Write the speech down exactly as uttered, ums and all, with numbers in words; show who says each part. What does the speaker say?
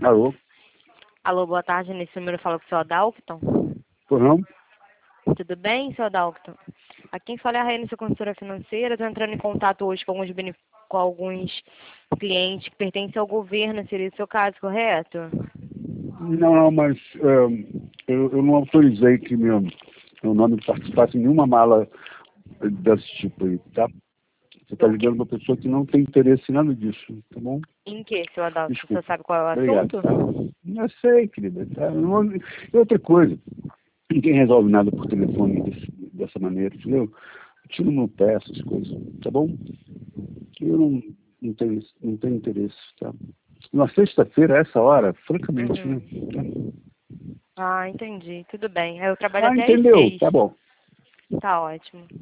Speaker 1: Alô?
Speaker 2: Alô, boa tarde. Nesse número eu falo com o senhor Adalcton.
Speaker 1: Por não?
Speaker 2: Tudo bem, senhor Adalcton? Aqui quem fala é a Rainha, sua consultora financeira. Estou entrando em contato hoje com alguns, bene- com alguns clientes que pertencem ao governo. Seria o seu caso, correto?
Speaker 1: Não, não, mas é, eu, eu não autorizei que meu, meu nome participasse em nenhuma mala desse tipo aí, tá? Você está
Speaker 2: O quê?
Speaker 1: ligando para uma pessoa que não tem interesse em nada disso, tá bom?
Speaker 2: Em que, senhor Adalcton? O senhor
Speaker 1: Desculpa.
Speaker 2: sabe qual é o
Speaker 1: Obrigado,
Speaker 2: assunto?
Speaker 1: tá? Eu sei, querida. Tá? Não- E outra coisa, ninguém resolve nada por telefone desse, dessa maneira, entendeu? Eu tiro no pé essas coisas, tá bom? Eu não, não, tenho, não tenho interesse, tá? Na sexta-feira, a essa hora, francamente, né?
Speaker 2: Uhum. Ah, entendi. Tudo bem. Eu trabalho
Speaker 1: Ah,
Speaker 2: até às
Speaker 1: entendeu?
Speaker 2: seis.
Speaker 1: Tá bom.
Speaker 2: Tá ótimo.